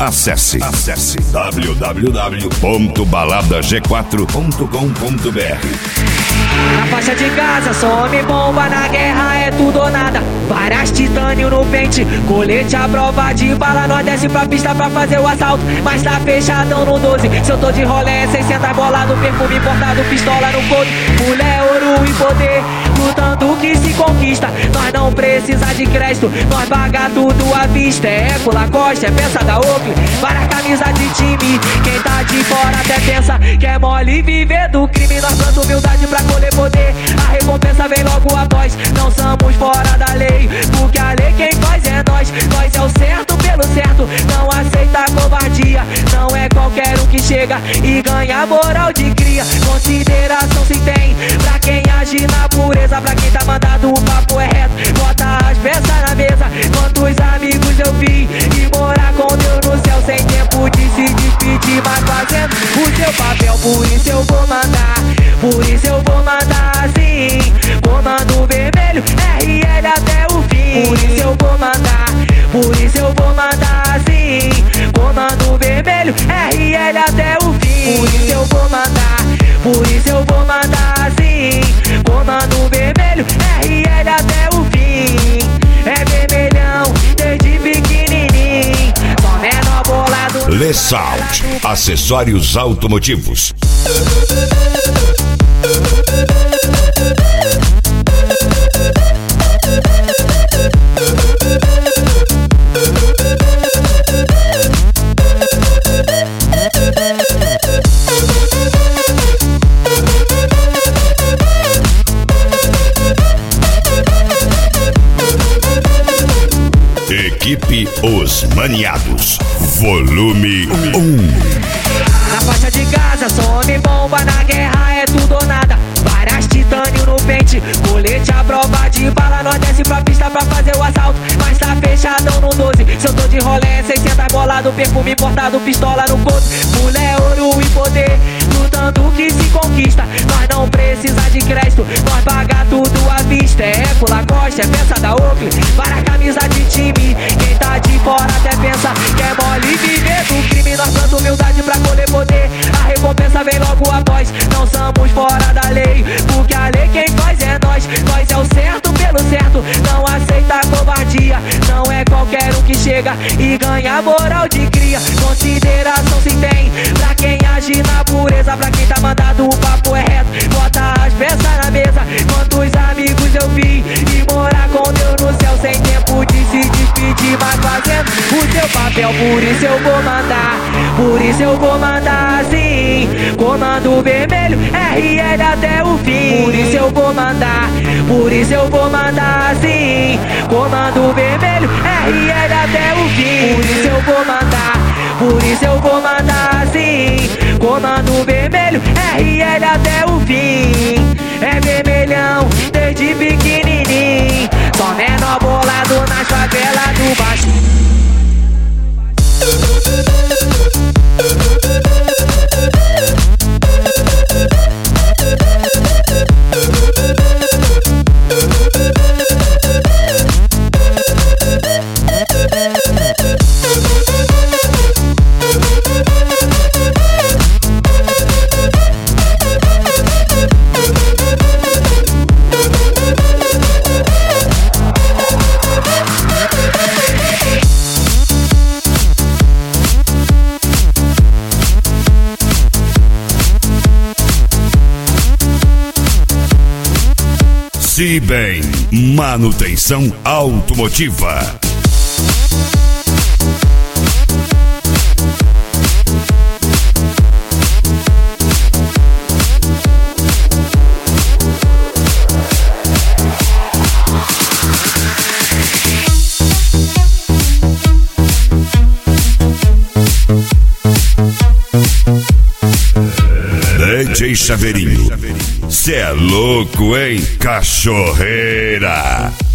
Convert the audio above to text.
Acesse www.baladag4.com.br. Na faixa de Gaza, some bomba, na guerra é tudo ou nada. Várias titânio no pente, colete à prova de bala. Nós desce pra pista pra fazer o assalto, mas tá fechadão no 12. Se eu tô de rolé, 600 bolado, perfume importado, pistola no couro. Mulher, ouro e poder, lutando que se conquista. Nós não precisa de crédito, nós paga tudo à vista. É Eco, Lacoste, é peça da Oakley, várias camisas de time. Quem tá de fora até pensa que é mole viver do crime. Nós planta humildade pra colher poder, a recompensa vem logo após. Não somos fora da lei, porque a lei quem faz é nós. Nós é o certo pelo certo, não aceita covardia. Não é qualquer um que chega e ganha moral de cria. Consideração se tem pra quem age na pureza, pra quem tá mandado o papo é reto. Bota as peças na mesa, quantos amigos eu vi e morar com Deus no céu sem tempo de se despedir, mas fazendo o seu papel. Por isso eu vou mandar, por isso eu vou mandar assim. Comando vermelho, RL até o fim. Por isso eu vou mandar, por isso eu vou mandar assim. Comando vermelho, RL até o fim. Por isso eu vou mandar, por isso eu vou mandar assim. Comando vermelho, RL até o fim. É vermelhão desde pequenininho, só menor bolado. Lesalt, acessórios automotivos. Equipe Os Maniados, volume 1. Na faixa de Gaza, some bomba, na guerra é tudo ou nada. Várias titânio no pente, colete à prova de bala. Nós desce pra pista pra fazer o assalto, mas tá fechadão no 12. Se eu tô de rolé, 600 bolado, perfume importado, pistola no couro. Mulher, ouro e poder, lutando que se conquista. Nós não precisa de crédito, nós paga tudo à vista. É Eco, Lacoste, é peça da Oakley, várias camisas de time. Quem tá de fora até pensa que é mole viver do crime. Nós planta humildade pra colher poder, a recompensa vem logo após. Não somos fora da lei, porque a lei quem faz é nós. Nós é o certo pelo certo, não aceita covardia. Não é qualquer um que chega e ganha moral de cria. Consideração se tem pra quem age na pureza, pra quem tá mandado o papo é reto. Bota as peças na mesa, quantos amigos eu vi e morar com Deus no céu sem tempo de se despedir, mas fazendo o seu papel. Por isso eu vou mandar, por isso eu vou mandar assim. Comando vermelho, RL até o fim. Por isso eu vou mandar, por isso eu vou mandar assim. Comando vermelho, RL até o fim. Por isso eu vou mandar, por isso eu vou mandar assim. Comando vermelho, RL até o fim. É vermelhão desde pequenininho, só menor bolado nas favelas do baixo. Cibem, manutenção automotiva. DJ Chaveirinho, cê é louco, hein, cachorreira?